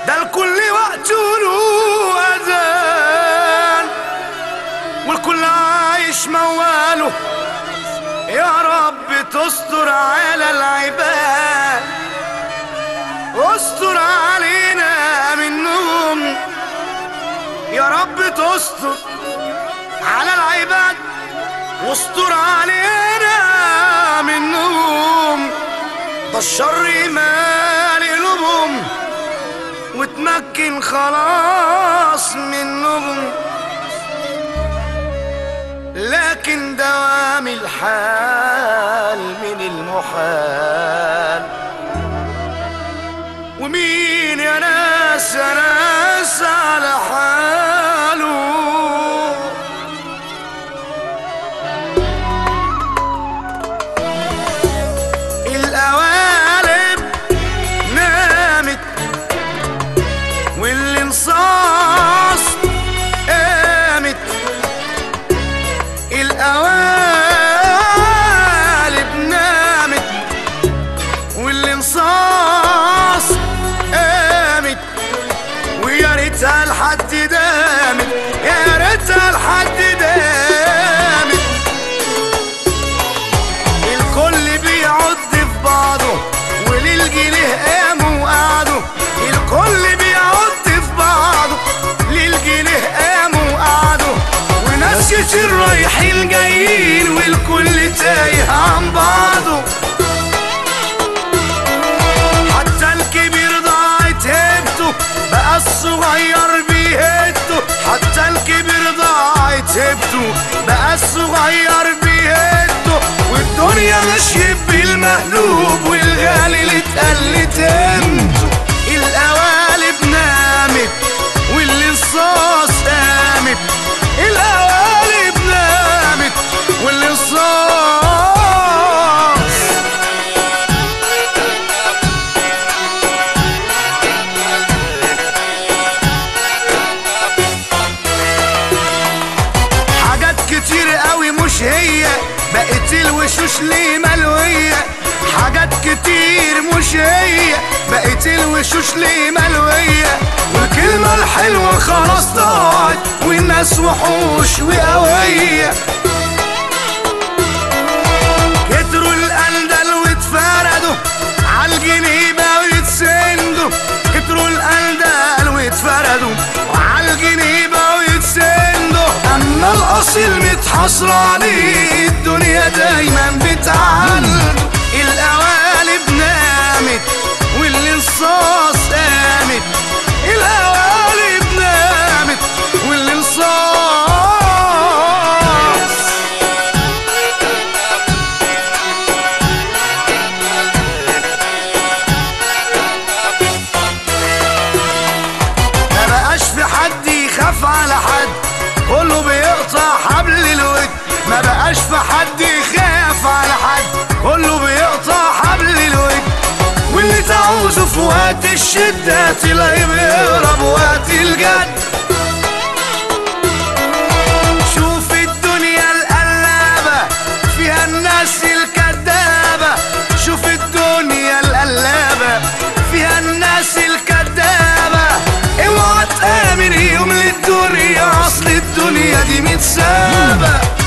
ده الكل وقت وله أذان والكل عايش مواله. يا رب تستر على العباد واستر علينا منهم. يا رب تستر على العباد واستر علينا منهم. ده الشر مال قلوبهم وتمكن خلاص منهم، لكن دوام الحال من المحال. ومين يا ناس يا ناس على حاله. القوالب نامت والانصاص قامت. القوالب نامت والانصاص قامت. ويا ريتها لحد دامت، يا ريتها لحد دامت. الكل بيعض في بعضه وللجنيه قاموا وقعدوا. الكل بيعض في بعضه للجنيه قاموا وقعدوا. وناس كتير رايحين جايين والكل تايه عن بعضه. حتى الكبير ضاعت هيبته بقى الصغير بيهده. حتى الكبير ضاعت هيبته بقى الصغير بيهده. والدنيا ماشية بالمقلوب والغالي اللي اتقلت قيمته. القوالب نامت والانصاص قامت. القوالب نامت والانصاص. حاجات كتير قوي مش هي بقت الوشوش ليه ملوية. حاجات كتير مش هي بقت الوشوش ليه ملوية. والكلمة الحلوة خلاص ضاعت والناس وحوش وقوية. كتروا القندل واتفردوا عالجنيبة ويتسندوا. كتروا القندل واتفردوا عالجنيبة ويتسندوا. أما الأصيل متحصر عليه الدنيا دايما بتعلم. القوالب نامت والانصاص قامت. القوالب نامت والانصاص. ما بقاش في حد يخاف على حد، كله بيقطع حبل الود. ما بقاش في حد يخاف على حد، كله بيقطع حبل الود. واللي تعوزه في وقت الشدة تلاقيه بيهرب وقت الجد. شوف الدنيا القلابة فيها الناس الكدابة. شوف الدنيا القلابة فيها الناس الكدابة. اوعى تآمن يوم للدنيا، اصل الدنيا دي متسابة.